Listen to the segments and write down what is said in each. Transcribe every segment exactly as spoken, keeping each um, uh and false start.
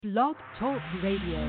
Blog Talk Radio.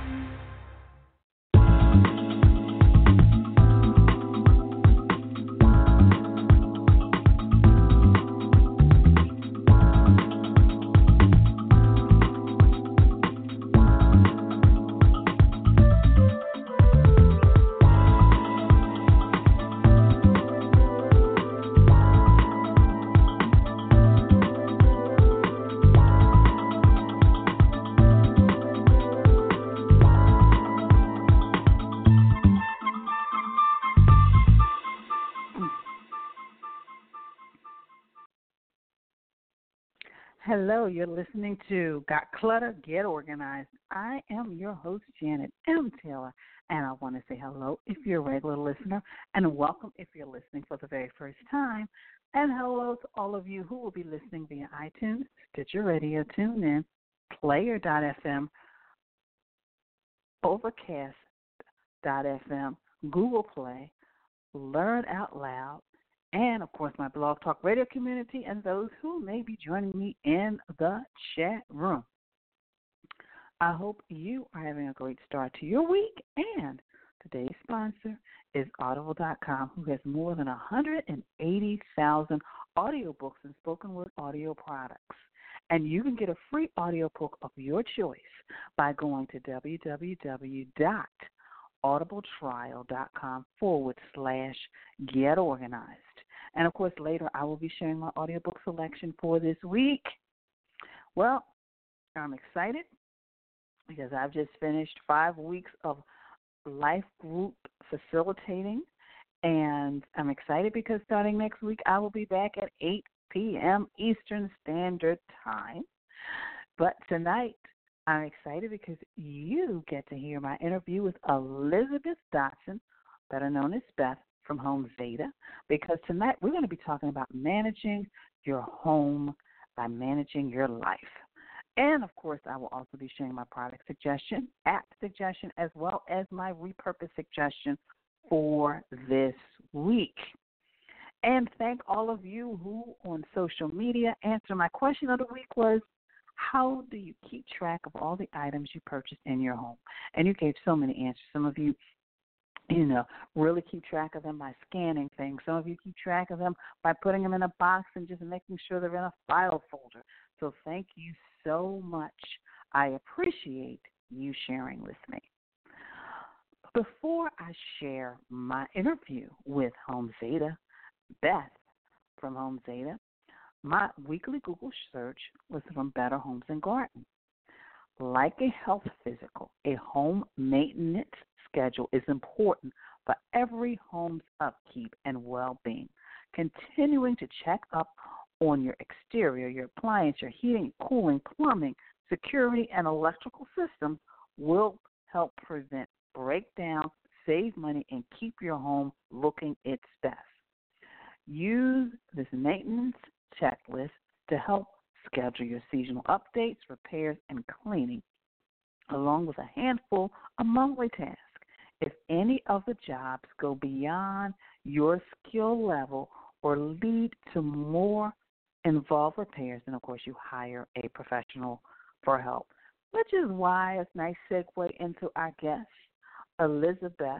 Hello, you're listening to Got Clutter, Get Organized. I am your host, Janet M. Taylor, and I want to say hello if you're a regular listener, and welcome if you're listening for the very first time, and hello to all of you who will be listening via iTunes, Stitcher Radio, TuneIn, Player dot f m, Overcast dot f m, Google Play, Learn Out Loud, and, of course, my Blog Talk Radio community and those who may be joining me in the chat room. I hope you are having a great start to your week, and today's sponsor is Audible dot com, who has more than one hundred eighty thousand audiobooks and spoken word audio products. And you can get a free audiobook of your choice by going to www.audibletrial.com forward slash get organized. And, of course, later I will be sharing my audiobook selection for this week. Well, I'm excited because I've just finished five weeks of life group facilitating, and I'm excited because starting next week I will be back at eight p.m. Eastern Standard Time. But tonight I'm excited because you get to hear my interview with Elizabeth Dotson, better known as Beth, from Home Zeta, because tonight we're going to be talking about managing your home by managing your life. And, of course, I will also be sharing my product suggestion, app suggestion, as well as my repurpose suggestion for this week. And thank all of you who on social media answer. My question of the week was, how do you keep track of all the items you purchased in your home? And you gave so many answers. Some of you you know, really keep track of them by scanning things. Some of you keep track of them by putting them in a box and just making sure they're in a file folder. So thank you so much. I appreciate you sharing with me. Before I share my interview with Home Zeta, Beth from Home Zeta, my weekly Google search was from Better Homes and Garden. Like a health physical, a home maintenance schedule is important for every home's upkeep and well-being. Continuing to check up on your exterior, your appliance, your heating, cooling, plumbing, security, and electrical systems will help prevent breakdown, save money, and keep your home looking its best. Use this maintenance checklist to help schedule your seasonal updates, repairs, and cleaning, along with a handful of monthly tasks. If any of the jobs go beyond your skill level or lead to more involved repairs, then, of course, you hire a professional for help, which is why it's a nice segue into our guest, Elizabeth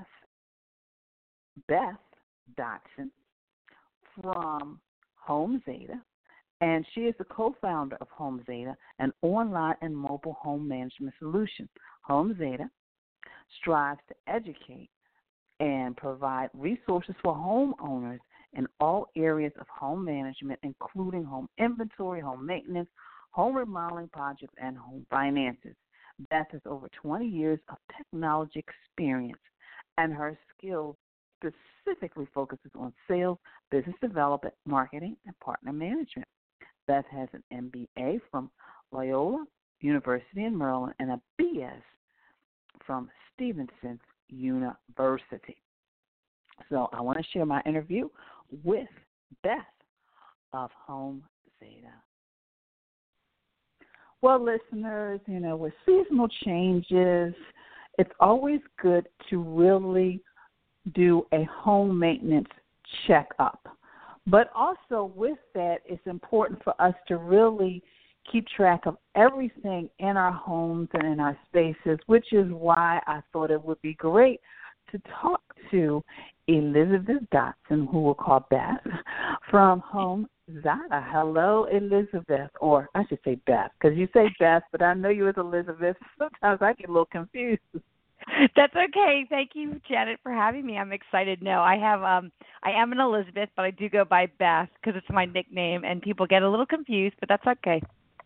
Beth Dotson from Home Zeta. And she is the co-founder of Home Zeta, an online and mobile home management solution. Home Zeta strives to educate and provide resources for homeowners in all areas of home management, including home inventory, home maintenance, home remodeling projects, and home finances. Beth has over twenty years of technology experience, and her skills specifically focuses on sales, business development, marketing, and partner management. Beth has an M B A from Loyola University in Maryland and a B S from Stevenson University. So I want to share my interview with Beth of Home Zeta. Well, listeners, you know, with seasonal changes, it's always good to really do a home maintenance checkup. But also with that, it's important for us to really keep track of everything in our homes and in our spaces, which is why I thought it would be great to talk to Elizabeth Dotson, who we'll call Beth, from Home Zada. Hello, Elizabeth, or I should say Beth, because you say Beth, but I know you as Elizabeth. Sometimes I get a little confused. That's okay. Thank you, Janet, for having me. I'm excited. No, I have. Um, I am an Elizabeth, but I do go by Beth because it's my nickname, and people get a little confused, but that's okay.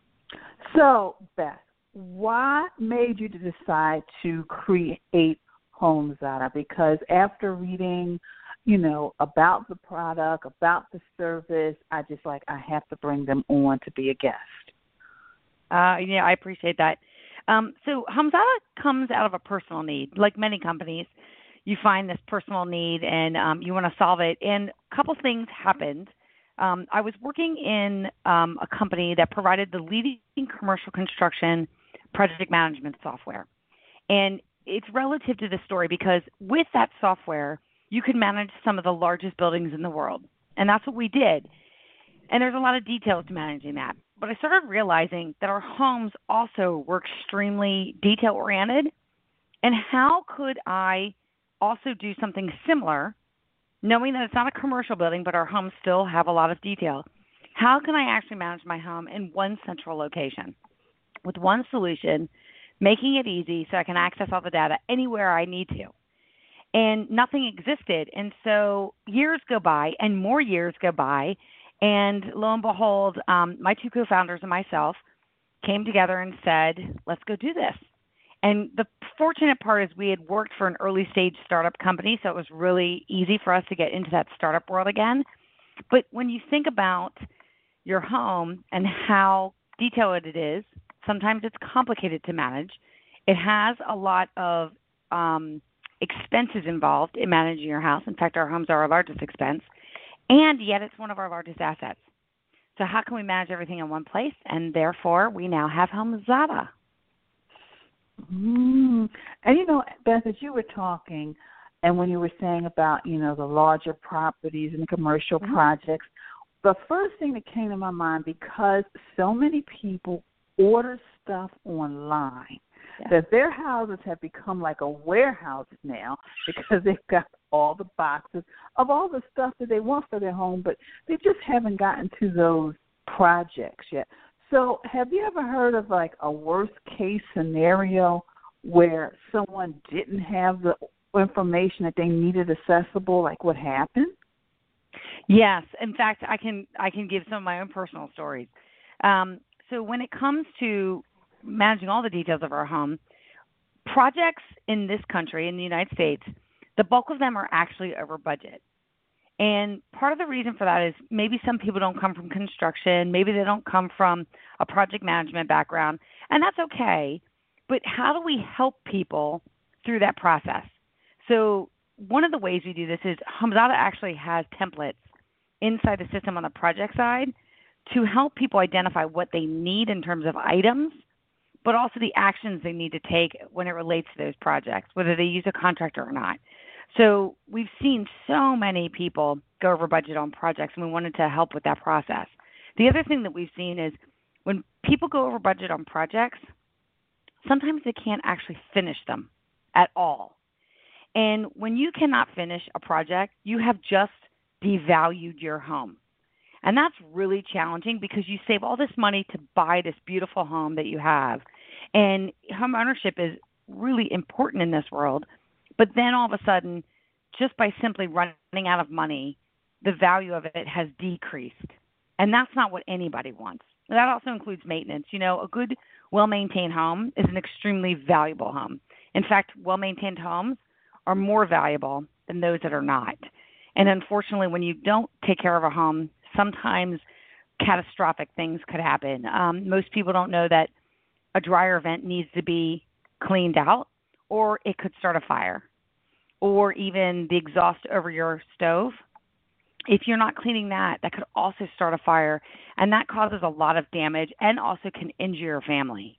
So, Beth, what made you to decide to create Home Zada? Because after reading, you know, about the product, about the service, I just like I have to bring them on to be a guest. Uh, yeah, I appreciate that. Um, so Home Zada comes out of a personal need. Like many companies, you find this personal need and um, you want to solve it. And a couple things happened. Um, I was working in um, a company that provided the leading commercial construction project management software. And it's relative to this story because with that software, you could manage some of the largest buildings in the world. And that's what we did. And there's a lot of details to managing that. But I started realizing that our homes also were extremely detail-oriented. And how could I also do something similar, knowing that it's not a commercial building, but our homes still have a lot of detail? How can I actually manage my home in one central location with one solution, making it easy so I can access all the data anywhere I need to? And nothing existed. And so years go by and more years go by. And lo and behold, um, my two co-founders and myself came together and said, let's go do this. And the fortunate part is we had worked for an early stage startup company, so it was really easy for us to get into that startup world again. But when you think about your home and how detailed it is, sometimes it's complicated to manage. It has a lot of um, expenses involved in managing your house. In fact, our homes are our largest expense. And yet it's one of our largest assets. So how can we manage everything in one place? And therefore, we now have Home Zada. Mm. And, you know, Beth, as you were talking, and when you were saying about, you know, the larger properties and commercial mm-hmm. projects, the first thing that came to my mind, because so many people order stuff online, yeah. that their houses have become like a warehouse now because they've got all the boxes of all the stuff that they want for their home, but they just haven't gotten to those projects yet. So have you ever heard of like a worst case scenario where someone didn't have the information that they needed accessible, like what happened? Yes. In fact, I can I can give some of my own personal stories. Um, so when it comes to managing all the details of our home, projects in this country, in the United States, the bulk of them are actually over budget. And part of the reason for that is maybe some people don't come from construction, maybe they don't come from a project management background, and that's okay. But how do we help people through that process? So one of the ways we do this is Home Zada actually has templates inside the system on the project side to help people identify what they need in terms of items, but also the actions they need to take when it relates to those projects, whether they use a contractor or not. So we've seen so many people go over budget on projects, and we wanted to help with that process. The other thing that we've seen is when people go over budget on projects, sometimes they can't actually finish them at all. And when you cannot finish a project, you have just devalued your home. And that's really challenging because you save all this money to buy this beautiful home that you have. And home ownership is really important in this world. But then all of a sudden, just by simply running out of money, the value of it has decreased. And that's not what anybody wants. That also includes maintenance. You know, a good, well-maintained home is an extremely valuable home. In fact, well-maintained homes are more valuable than those that are not. And unfortunately, when you don't take care of a home, sometimes catastrophic things could happen. Um, most people don't know that a dryer vent needs to be cleaned out, or it could start a fire, or even the exhaust over your stove. If you're not cleaning that, that could also start a fire, and that causes a lot of damage and also can injure your family.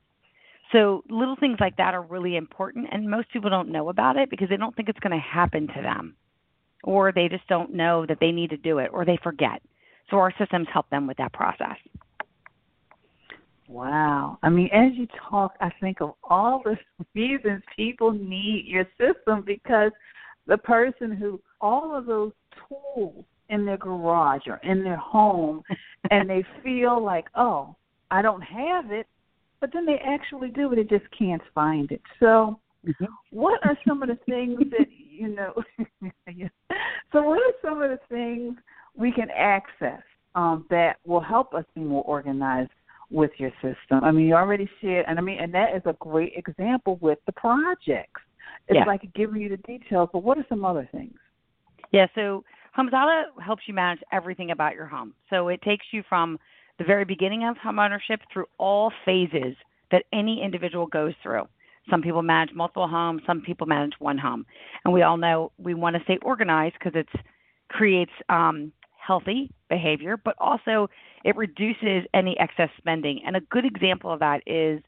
So little things like that are really important, and most people don't know about it because they don't think it's going to happen to them, or they just don't know that they need to do it, or they forget. So our systems help them with that process. Wow. I mean, as you talk, I think of all the reasons people need your system, because the person who, all of those tools in their garage or in their home, and they feel like, oh, I don't have it, but then they actually do, but they just can't find it. So mm-hmm. what are some of the things that, you know, so what are some of the things we can access um, that will help us be more organized with your system? I mean, you already shared, and I mean, and that is a great example with the projects. It's yeah. like giving you the details, but what are some other things? Yeah, so HomeZada helps you manage everything about your home. So it takes you from the very beginning of home ownership through all phases that any individual goes through. Some people manage multiple homes, some people manage one home. And we all know we want to stay organized because it creates um, healthy behavior, but also it reduces any excess spending. And a good example of that is,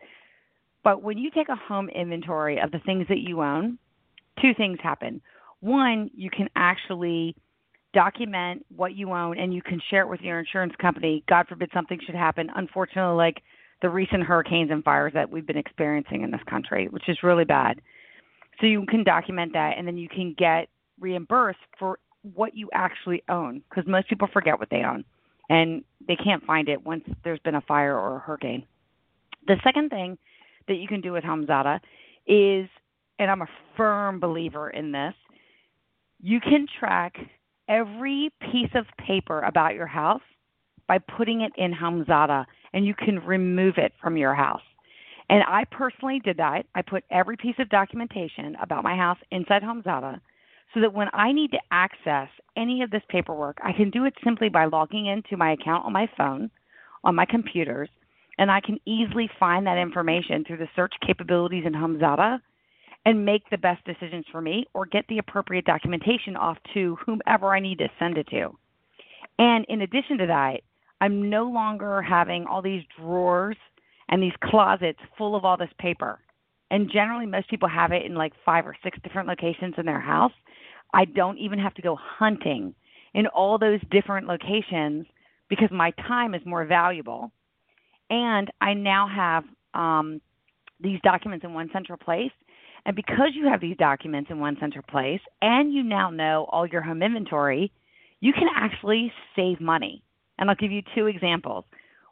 but when you take a home inventory of the things that you own, two things happen. One, you can actually document what you own and you can share it with your insurance company. God forbid something should happen. Unfortunately, like the recent hurricanes and fires that we've been experiencing in this country, which is really bad. So you can document that, and then you can get reimbursed for what you actually own, because most people forget what they own and they can't find it once there's been a fire or a hurricane. The second thing that you can do with HomeZada is, and I'm a firm believer in this, you can track every piece of paper about your house by putting it in HomeZada, and you can remove it from your house. And I personally did that. I put every piece of documentation about my house inside HomeZada so that when I need to access any of this paperwork, I can do it simply by logging into my account on my phone, on my computers, and I can easily find that information through the search capabilities in HomeZada and make the best decisions for me or get the appropriate documentation off to whomever I need to send it to. And in addition to that, I'm no longer having all these drawers and these closets full of all this paper. And generally, most people have it in like five or six different locations in their house. I don't even have to go hunting in all those different locations because my time is more valuable. And I now have um, these documents in one central place. And because you have these documents in one central place and you now know all your home inventory, you can actually save money. And I'll give you two examples.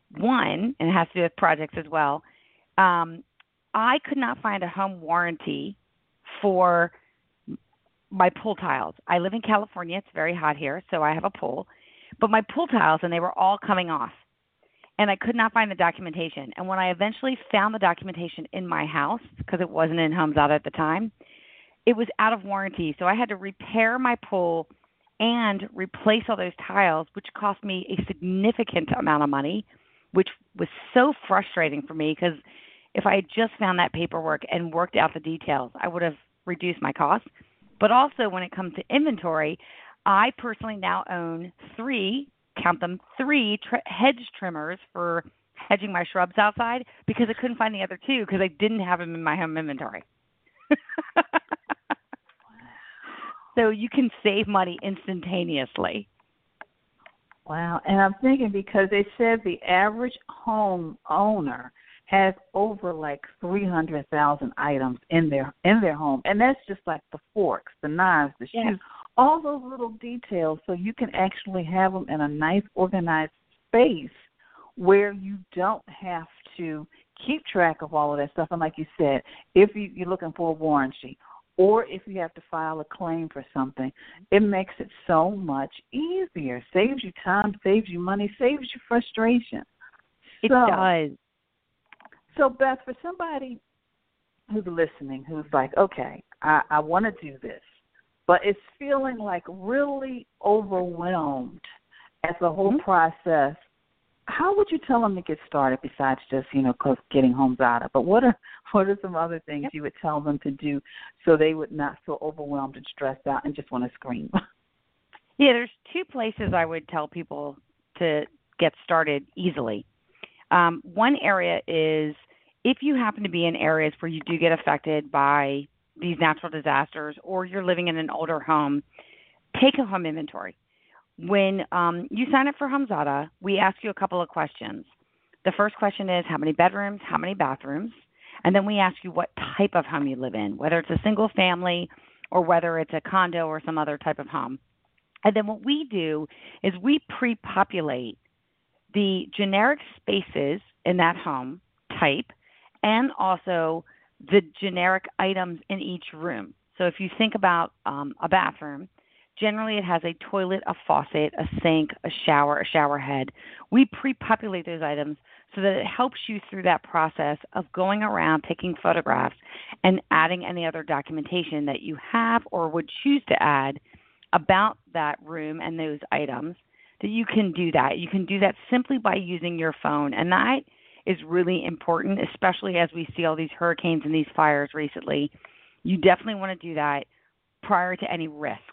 One, and it has to do with projects as well, um, I could not find a home warranty for my pool tiles. I live in California. It's very hot here, so I have a pool. But my pool tiles, and they were all coming off. And I could not find the documentation. And when I eventually found the documentation in my house, because it wasn't in HomeZada at the time, it was out of warranty. So I had to repair my pool and replace all those tiles, which cost me a significant amount of money, which was so frustrating for me because if I had just found that paperwork and worked out the details, I would have reduced my costs. But also when it comes to inventory, I personally now own three, count them, three tr- hedge trimmers for hedging my shrubs outside because I couldn't find the other two because I didn't have them in my home inventory. So you can save money instantaneously. Wow. And I'm thinking because they said the average home owner has over like three hundred thousand items in their in their home. And that's just like the forks, the knives, the shoes, yeah. all those little details. So you can actually have them in a nice organized space where you don't have to keep track of all of that stuff. And like you said, if you, you're looking for a warranty, or if you have to file a claim for something, it makes it so much easier. Saves you time, saves you money, saves you frustration. It so, does. So, Beth, for somebody who's listening, who's like, okay, I, I want to do this, but is feeling like really overwhelmed at the whole mm-hmm. process, how would you tell them to get started besides just, you know, getting HomeZada? But what are what are some other things yep. you would tell them to do so they would not feel overwhelmed and stressed out and just want to scream? Yeah, there's two places I would tell people to get started easily. Um, one area is if you happen to be in areas where you do get affected by these natural disasters or you're living in an older home, take a home inventory. When um, you sign up for HomeZada, we ask you a couple of questions. The first question is how many bedrooms, how many bathrooms? And then we ask you what type of home you live in, whether it's a single family or whether it's a condo or some other type of home. And then what we do is we pre-populate the generic spaces in that home type and also the generic items in each room. So if you think about um, a bathroom, generally it has a toilet, a faucet, a sink, a shower, a shower head. We pre-populate those items so that it helps you through that process of going around taking photographs and adding any other documentation that you have or would choose to add about that room and those items, that you can do that. You can do that simply by using your phone. And that is really important, especially as we see all these hurricanes and these fires recently. You definitely want to do that prior to any risk.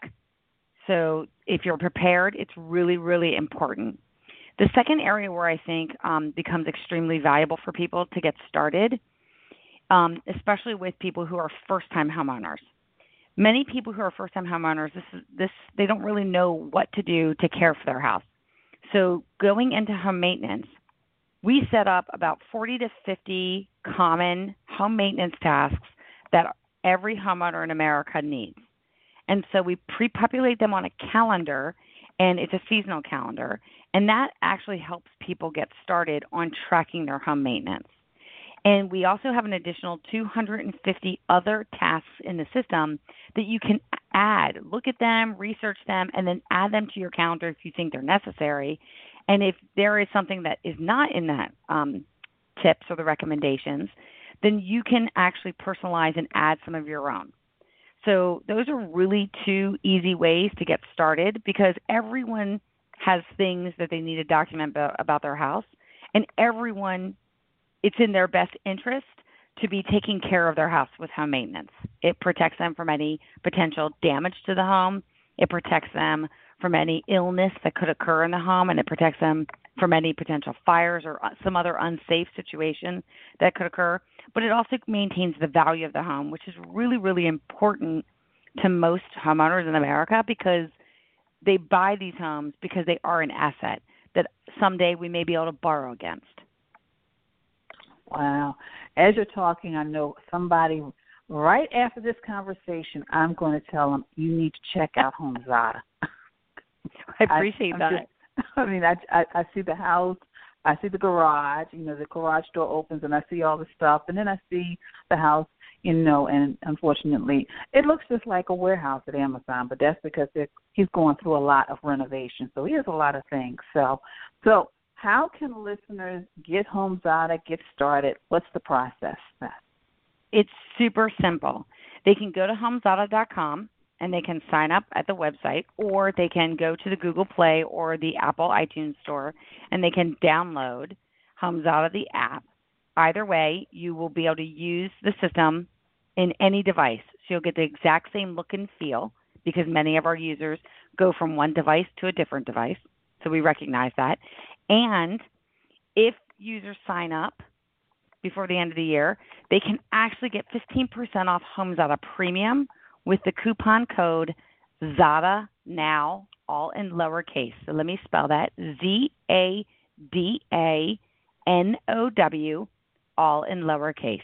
So if you're prepared, it's really, really important. The second area where I think um, becomes extremely valuable for people to get started, um, especially with people who are first-time homeowners. Many people who are first-time homeowners, this is, this they don't really know what to do to care for their house. So going into home maintenance, we set up about forty to fifty common home maintenance tasks that every homeowner in America needs. And so we pre-populate them on a calendar, and it's a seasonal calendar, and that actually helps people get started on tracking their home maintenance. And we also have an additional two hundred fifty other tasks in the system that you can add. Look at them, research them, and then add them to your calendar if you think they're necessary. And if there is something that is not in that um, tips or the recommendations, then you can actually personalize and add some of your own. So those are really two easy ways to get started because everyone has things that they need to document about, about their house, and everyone, it's in their best interest to be taking care of their house with home maintenance. It protects them from any potential damage to the home. It protects them from any illness that could occur in the home, and it protects them from any potential fires or some other unsafe situation that could occur. But it also maintains the value of the home, which is really, really important to most homeowners in America because they buy these homes because they are an asset that someday we may be able to borrow against. Wow. As you're talking, I know somebody right after this conversation, I'm going to tell them you need to check out HomeZada. I appreciate I, that. Just, I mean, I, I I see the house, I see the garage. You know, the garage door opens, and I see all the stuff, and then I see the house. You know, and unfortunately, it looks just like a warehouse at Amazon, but that's because he's going through a lot of renovation, so he has a lot of things. So, so how can listeners get HomeZada, get started? What's the process, Beth? It's super simple. They can go to homezada dot com. And they can sign up at the website, or they can go to the Google Play or the Apple iTunes Store, and they can download HomeZada, the app. Either way, you will be able to use the system in any device. So you'll get the exact same look and feel because many of our users go from one device to a different device. So we recognize that. And if users sign up before the end of the year, they can actually get fifteen percent off HomeZada Premium with the coupon code ZADANOW, all in lowercase. So let me spell that, Z A D A N O W, all in lowercase.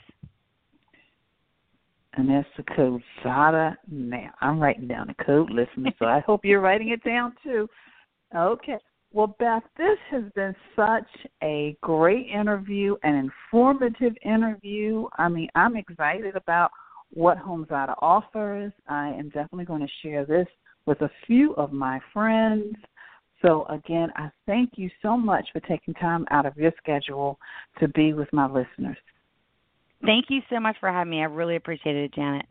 And that's the code ZADANOW. I'm writing down the code, listeners, so I hope you're writing it down too. Okay. Well, Beth, this has been such a great interview, an informative interview. I mean, I'm excited about what HomeZada offers. I am definitely going to share this with a few of my friends. So, again, I thank you so much for taking time out of your schedule to be with my listeners. Thank you so much for having me. I really appreciate it, Janet.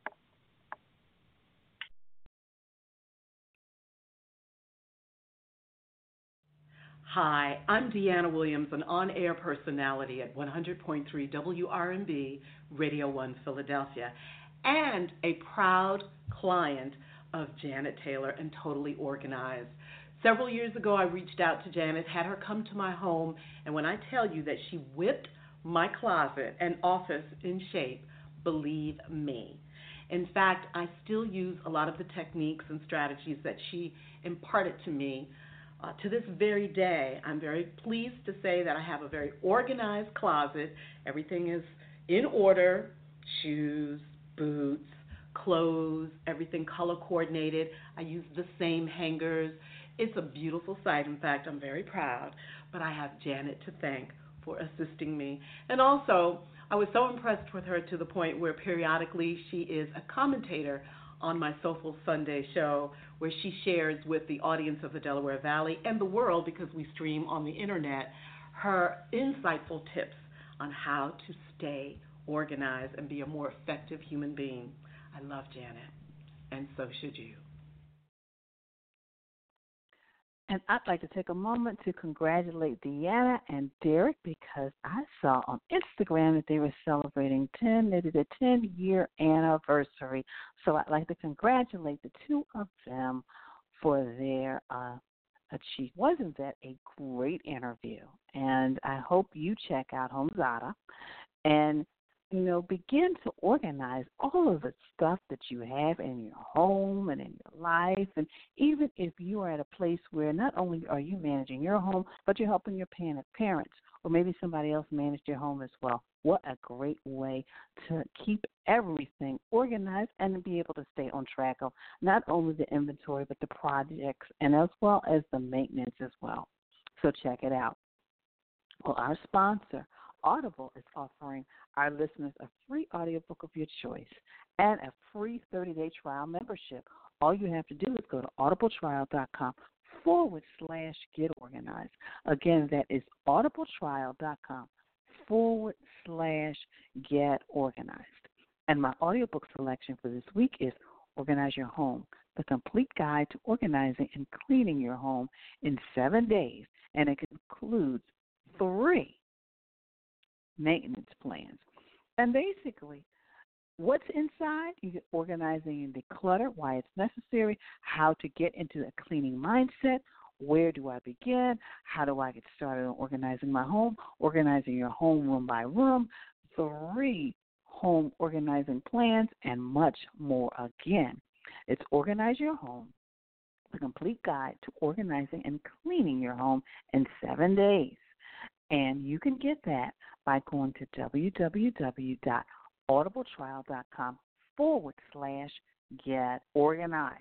Hi, I'm Deanna Williams, an on-air personality at one hundred point three W R M B, Radio one Philadelphia, and a proud client of Janet Taylor and Totally Organized. Several years ago, I reached out to Janet, had her come to my home, and when I tell you that she whipped my closet and office in shape, believe me. In fact, I still use a lot of the techniques and strategies that she imparted to me Uh, to this very day, I'm very pleased to say that I have a very organized closet. Everything is in order: shoes, boots, clothes, everything color coordinated. I use the same hangers. It's a beautiful sight. In fact, I'm very proud. But I have Janet to thank for assisting me. And also, I was so impressed with her to the point where periodically she is a commentator on my Soulful Sunday show, where she shares with the audience of the Delaware Valley and the world, because we stream on the internet, her insightful tips on how to stay organized and be a more effective human being. I love Janet, and so should you. And I'd like to take a moment to congratulate Deanna and Derek, because I saw on Instagram that they were celebrating ten, they did a ten-year anniversary. So I'd like to congratulate the two of them for their uh, achievement. Wasn't that a great interview? And I hope you check out HomeZada and, you know, begin to organize all of the stuff that you have in your home and in your life. And even if you are at a place where not only are you managing your home, but you're helping your parents, or maybe somebody else managed your home as well. What a great way to keep everything organized and to be able to stay on track of not only the inventory, but the projects, and as well as the maintenance as well. So check it out. Well, our sponsor, Audible, is offering our listeners a free audiobook of your choice and a free thirty-day trial membership. All you have to do is go to audibletrial.com forward slash get organized. Again, that is audibletrial.com forward slash get organized. And my audiobook selection for this week is Organize Your Home, the complete guide to organizing and cleaning your home in seven days. And it includes three maintenance plans. And basically, what's inside, you get organizing and declutter, why it's necessary, how to get into a cleaning mindset, where do I begin, how do I get started on organizing my home, organizing your home room by room, three home organizing plans, and much more. Again, it's Organize Your Home, the complete guide to organizing and cleaning your home in seven days. And you can get that by going to www.audibletrial.com forward slash get organized.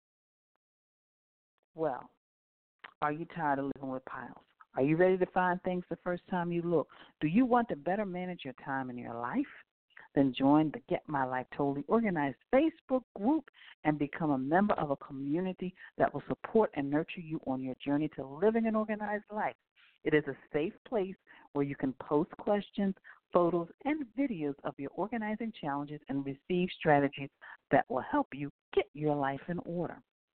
Well, are you tired of living with piles? Are you ready to find things the first time you look? Do you want to better manage your time in your life? Then join the Get My Life Totally Organized Facebook group and become a member of a community that will support and nurture you on your journey to living an organized life. It is a safe place where you can post questions, photos, and videos of your organizing challenges and receive strategies that will help you get your life in order.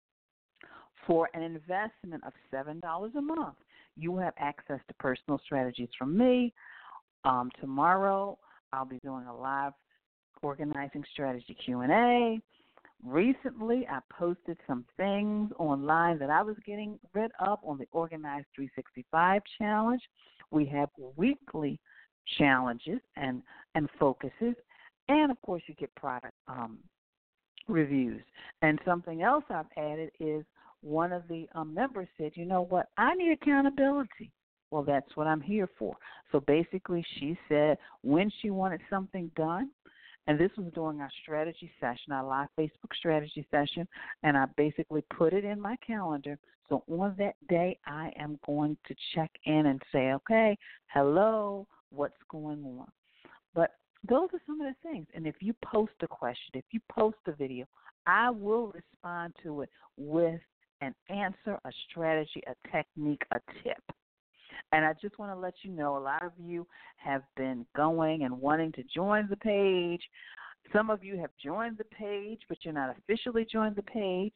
For an investment of seven dollars a month, you will have access to personal strategies from me. Um, tomorrow, I'll be doing a live organizing strategy Q and A. Recently, I posted some things online that I was getting rid of on the Organized three sixty-five Challenge. We have weekly challenges and, and focuses, and, of course, you get product um, reviews. And something else I've added is one of the um, members said, you know what, I need accountability. Well, that's what I'm here for. So basically she said when she wanted something done, and this was during our strategy session, our live Facebook strategy session, and I basically put it in my calendar. So on that day, I am going to check in and say, okay, hello, what's going on? But those are some of the things. And if you post a question, if you post a video, I will respond to it with an answer, a strategy, a technique, a tip. And I just want to let you know, a lot of you have been going and wanting to join the page. Some of you have joined the page, but you're not officially joined the page.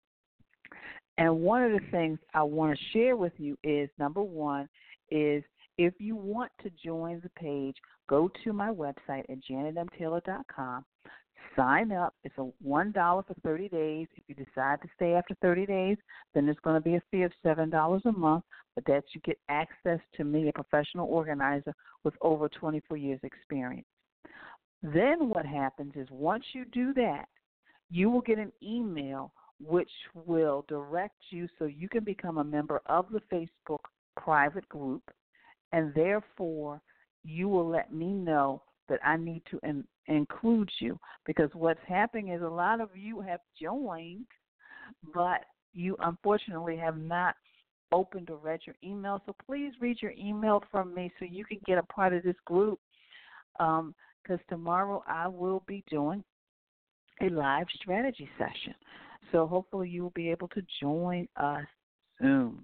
And one of the things I want to share with you is, number one, is if you want to join the page, go to my website at janet m taylor dot com. Sign up. It's a one dollar for thirty days. If you decide to stay after thirty days, then there's going to be a fee of seven dollars a month, but that you get access to me, a professional organizer with over twenty-four years experience. Then what happens is once you do that, you will get an email which will direct you so you can become a member of the Facebook private group, and therefore you will let me know that I need to in, include you, because what's happening is a lot of you have joined, but you unfortunately have not opened or read your email. So please read your email from me so you can get a part of this group, because um, tomorrow I will be doing a live strategy session. So hopefully you will be able to join us soon.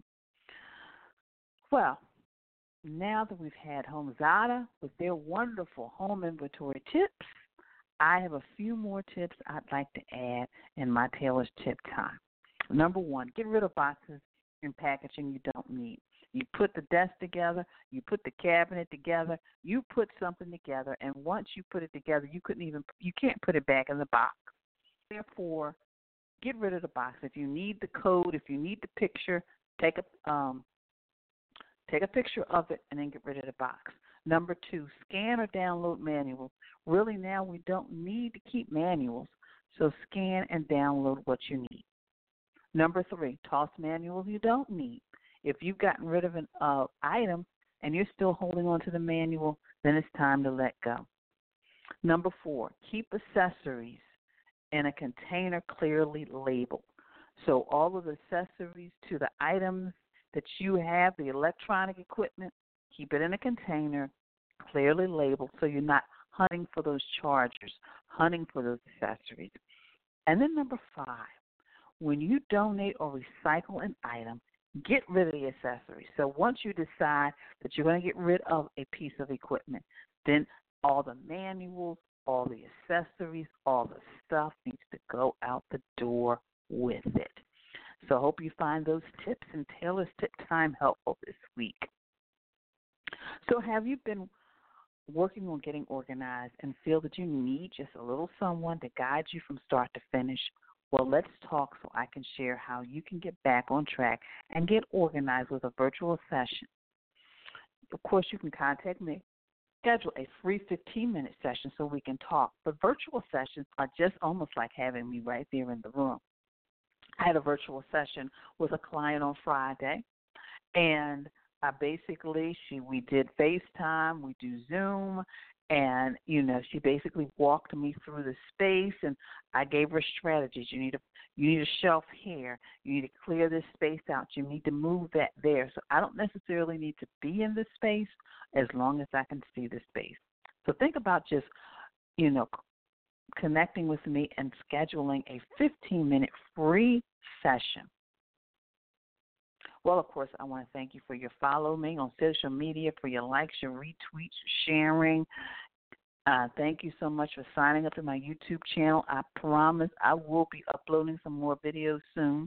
Well, now that we've had HomeZada with their wonderful home inventory tips, I have a few more tips I'd like to add in my Taylor's Tip Time. Number one, get rid of boxes and packaging you don't need. You put the desk together, you put the cabinet together, you put something together, and once you put it together, you couldn't even, you can't put it back in the box. Therefore, get rid of the box. If you need the code, if you need the picture, take a um, take a picture of it and then get rid of the box. Number two, scan or download manuals. Really now we don't need to keep manuals, so scan and download what you need. Number three, toss manuals you don't need. If you've gotten rid of an uh, item and you're still holding on to the manual, then it's time to let go. Number four, keep accessories in a container clearly labeled. So all of the accessories to the items that you have, the electronic equipment, keep it in a container clearly labeled so you're not hunting for those chargers, hunting for those accessories. And then number five, when you donate or recycle an item, get rid of the accessories. So once you decide that you're going to get rid of a piece of equipment, then all the manuals, all the accessories, all the stuff needs to go out the door with it. So I hope you find those tips and Taylor's Tip Time helpful this week. So have you been working on getting organized and feel that you need just a little someone to guide you from start to finish? Well, let's talk so I can share how you can get back on track and get organized with a virtual session. Of course, you can contact me. Schedule a free fifteen-minute session so we can talk. But virtual sessions are just almost like having me right there in the room. I had a virtual session with a client on Friday, and I basically, she we did FaceTime, we do Zoom, and, you know, she basically walked me through the space, and I gave her strategies. You need a you need a shelf here. You need to clear this space out. You need to move that there. So I don't necessarily need to be in this space as long as I can see the space. So think about just, you know, connecting with me and scheduling a fifteen-minute free session. Well, of course, I want to thank you for your follow me on social media, for your likes, your retweets, sharing. Uh, thank you so much for signing up to my YouTube channel. I promise I will be uploading some more videos soon.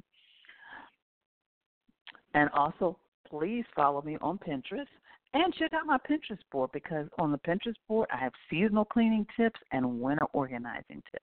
And also, please follow me on Pinterest and check out my Pinterest board, because on the Pinterest board I have seasonal cleaning tips and winter organizing tips.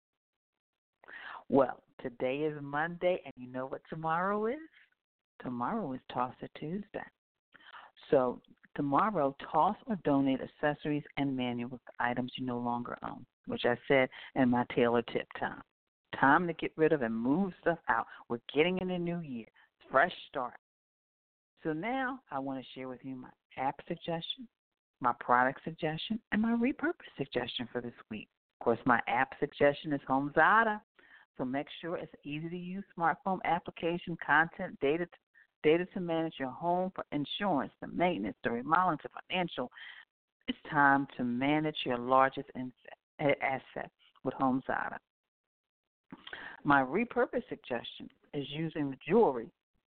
Well, today is Monday, and you know what tomorrow is? Tomorrow is Toss It Tuesday. So tomorrow, toss or donate accessories and manuals to items you no longer own, which I said in my Taylor Tip Time. Time to get rid of and move stuff out. We're getting in a new year. Fresh start. So now I want to share with you my app suggestion, my product suggestion, and my repurpose suggestion for this week. Of course, my app suggestion is HomeZada. So make sure it's easy to use smartphone application, content, data, data to manage your home, for insurance, the maintenance, the remodeling, to financial. It's time to manage your largest asset with HomeZada. My repurpose suggestion is using the jewelry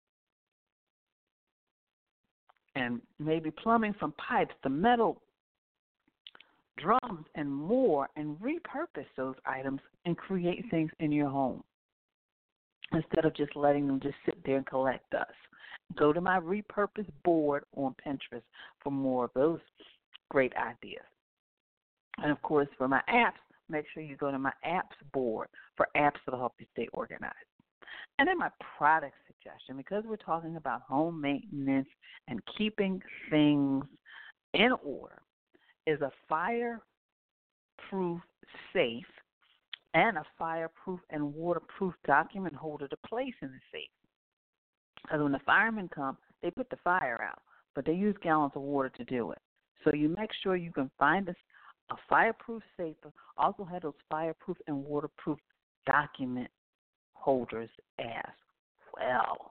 and maybe plumbing from pipes, the metal drums, and more, and repurpose those items and create things in your home instead of just letting them just sit there and collect dust. Go to my repurpose board on Pinterest for more of those great ideas. And, of course, for my apps, make sure you go to my apps board for apps that will help you stay organized. And then my product suggestion, because we're talking about home maintenance and keeping things in order, is a fireproof safe and a fireproof and waterproof document holder to place in the safe. Because when the firemen come, they put the fire out, but they use gallons of water to do it. So you make sure you can find a, a fireproof safe, but also have those fireproof and waterproof document holders as well.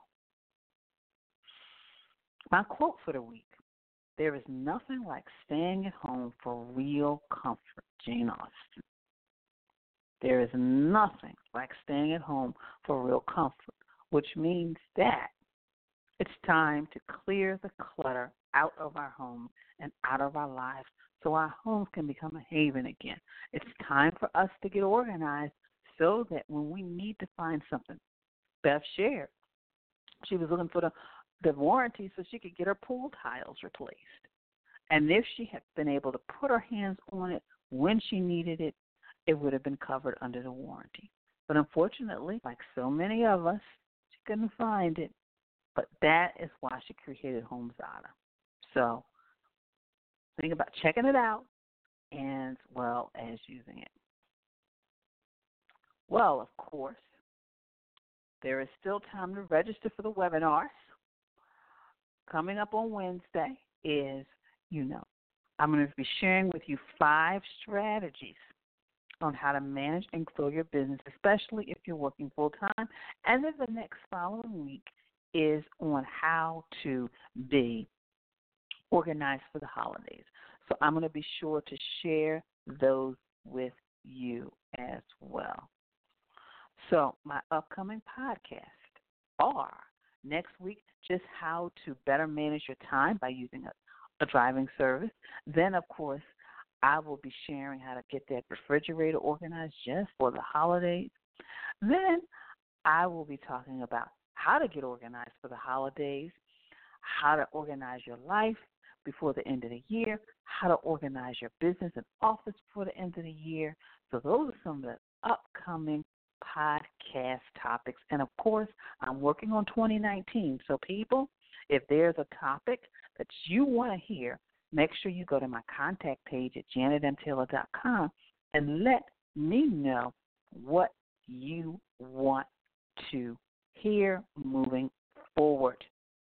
My quote for the week: there is nothing like staying at home for real comfort. Jane Austen. There is nothing like staying at home for real comfort, which means that it's time to clear the clutter out of our homes and out of our lives so our homes can become a haven again. It's time for us to get organized so that when we need to find something, Beth shared, she was looking for the, the warranty so she could get her pool tiles replaced. And if she had been able to put her hands on it when she needed it, it would have been covered under the warranty. But unfortunately, like so many of us, she couldn't find it. But that is why she created HomeZada. So think about checking it out as well as using it. Well, of course, there is still time to register for the webinars. Coming up on Wednesday is, you know, I'm going to be sharing with you five strategies on how to manage and grow your business, especially if you're working full-time. And then the next following week is on how to be organized for the holidays. So I'm going to be sure to share those with you as well. So my upcoming podcasts are next week, just how to better manage your time by using a, a driving service. Then, of course, I will be sharing how to get that refrigerator organized just for the holidays. Then I will be talking about how to get organized for the holidays, how to organize your life before the end of the year, how to organize your business and office before the end of the year. So those are some of the upcoming podcast topics. And, of course, I'm working on twenty nineteen. So, people, if there's a topic that you want to hear, make sure you go to my contact page at janet m taylor dot com and let me know what you want to hear moving forward.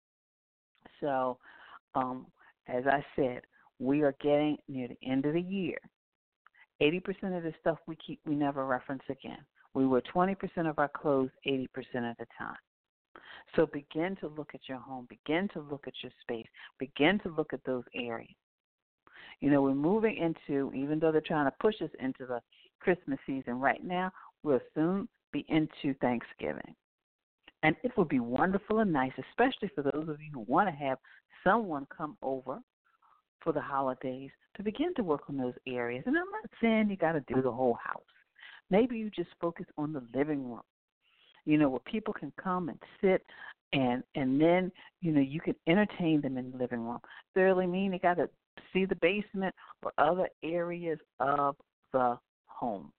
So, um, as I said, we are getting near the end of the year. eighty percent of the stuff we keep, we never reference again. We wear twenty percent of our clothes eighty percent of the time. So begin to look at your home. Begin to look at your space. Begin to look at those areas. You know, we're moving into, even though they're trying to push us into the Christmas season right now, we'll soon be into Thanksgiving. And it would be wonderful and nice, especially for those of you who want to have someone come over for the holidays to begin to work on those areas. And I'm not saying you got to do the whole house. Maybe you just focus on the living room, you know, where people can come and sit, and and then, you know, you can entertain them in the living room. Doesn't mean they got to see the basement or other areas of the home.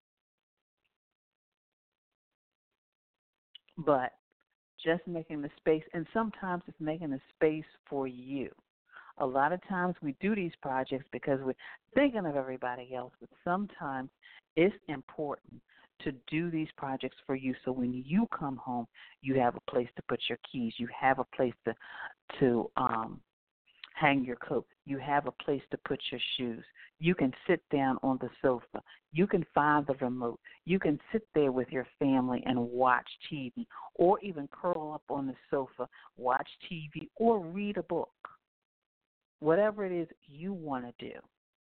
But just making the space, and sometimes it's making a space for you. A lot of times we do these projects because we're thinking of everybody else, but sometimes it's important to do these projects for you so when you come home, you have a place to put your keys. You have a place to to um, hang your coat. You have a place to put your shoes. You can sit down on the sofa. You can find the remote. You can sit there with your family and watch T V, or even curl up on the sofa, watch T V, or read a book. Whatever it is you want to do.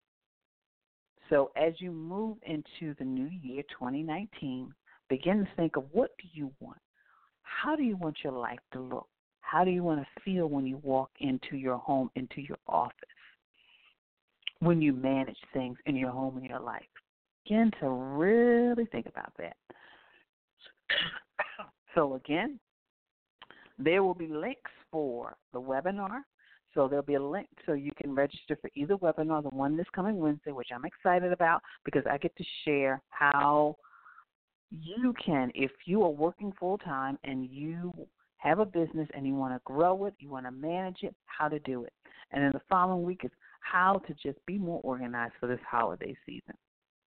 So as you move into the new year, twenty nineteen, begin to think of, what do you want? How do you want your life to look? How do you want to feel when you walk into your home, into your office, when you manage things in your home and your life? Begin to really think about that. So again, there will be links for the webinar. So there'll be a link so you can register for either webinar, the one this coming Wednesday, which I'm excited about because I get to share how you can, if you are working full-time and you have a business and you want to grow it, you want to manage it, how to do it. And then the following week is how to just be more organized for this holiday season.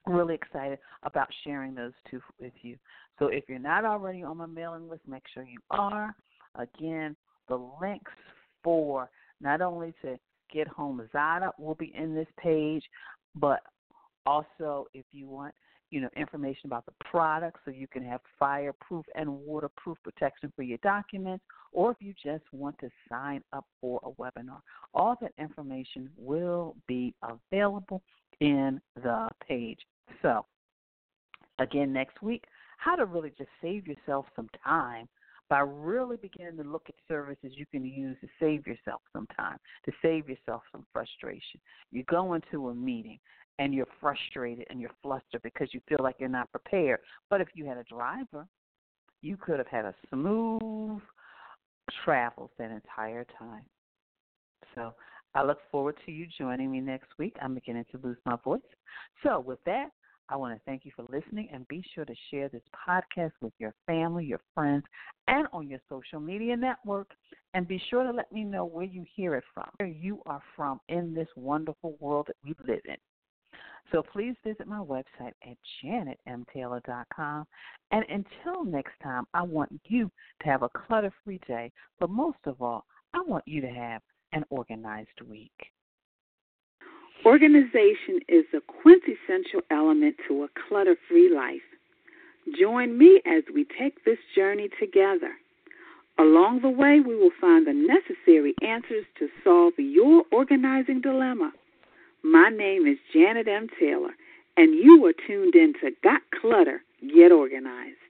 really excited about sharing those two with you. So if you're not already on my mailing list, make sure you are. Again, the links for not only to get HomeZada will be in this page, but also if you want, you know, information about the product so you can have fireproof and waterproof protection for your documents, or if you just want to sign up for a webinar, all that information will be available in the page. So, again, next week, how to really just save yourself some time by really beginning to look at services you can use to save yourself some time, to save yourself some frustration. You go into a meeting and you're frustrated and you're flustered because you feel like you're not prepared. But if you had a driver, you could have had a smooth travel that entire time. So I look forward to you joining me next week. I'm beginning to lose my voice. So with that, I want to thank you for listening, and be sure to share this podcast with your family, your friends, and on your social media network. And be sure to let me know where you hear it from, where you are from in this wonderful world that we live in. So please visit my website at janet m taylor dot com. And until next time, I want you to have a clutter-free day. But most of all, I want you to have an organized week. Organization is a quintessential element to a clutter-free life. Join me as we take this journey together. Along the way, we will find the necessary answers to solve your organizing dilemma. My name is Janet M. Taylor, and you are tuned in to Got Clutter, Get Organized.